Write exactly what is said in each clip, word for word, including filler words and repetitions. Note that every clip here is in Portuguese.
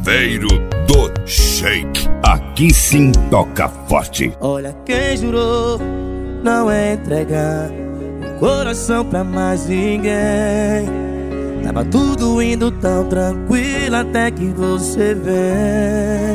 Saveiro do Shake. Aqui sim toca forte. Olha quem jurou não entregar o coração pra mais ninguém. Tava tudo indo tão tranquilo até que você vem.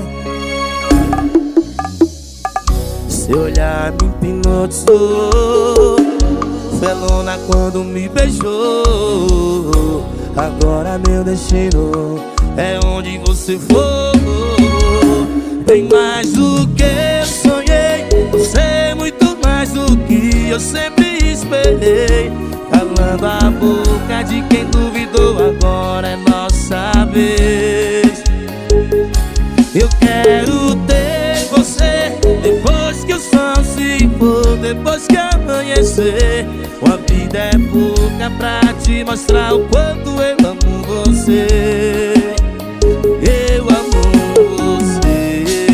Seu olhar me hipnotizou, foi a lona quando me beijou. Agora meu destino é onde você for. Bem mais do que eu sonhei, você é muito mais do que eu sempre esperei. Calando a boca de quem duvidou, agora é nossa vez. Eu quero ter você depois que o sol se for, depois que amanhecer. Uma vida é pouca pra te mostrar o quanto eu amo você. Eu amo você.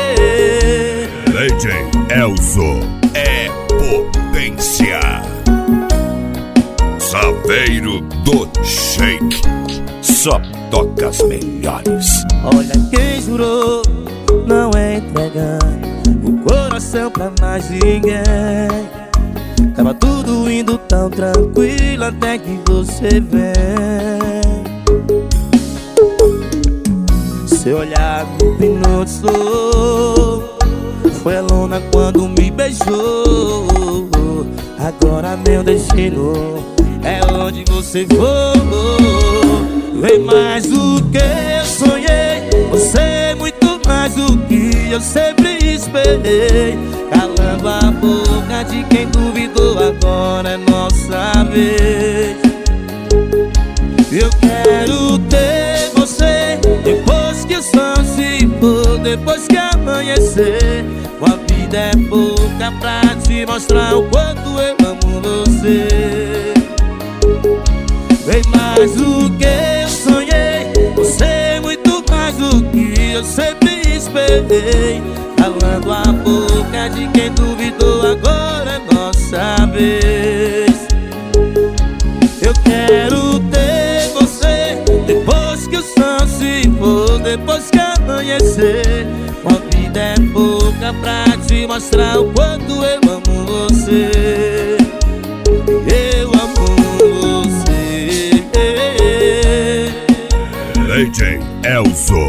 D J Elzo é potência. Saveiro do Shake, só toca as melhores. Olha quem jurou não entregar o coração pra mais ninguém. Tava tudo indo tão tranquilo até que você vem. Seu olhar me hipnotizou, foi a lona quando me beijou. Agora meu destino é onde você for. Vem mais do que eu sonhei, você é muito mais do que eu sempre esperei. Calando a boca de quem duvidou, agora é nossa vez. Eu quero ter você depois que o sol se for, depois que amanhecer. Uma vida é pouca pra te mostrar o quanto eu amo você. Bem mais do que eu sonhei, você é muito mais do que eu sempre esperei. Calando a boca de quem duvidou, agora é nossa vez. Eu quero ter você depois que o sol se for, depois que amanhecer. Uma vida é pouca pra te mostrar o quanto eu amo você. Eu amo você. D J Elzo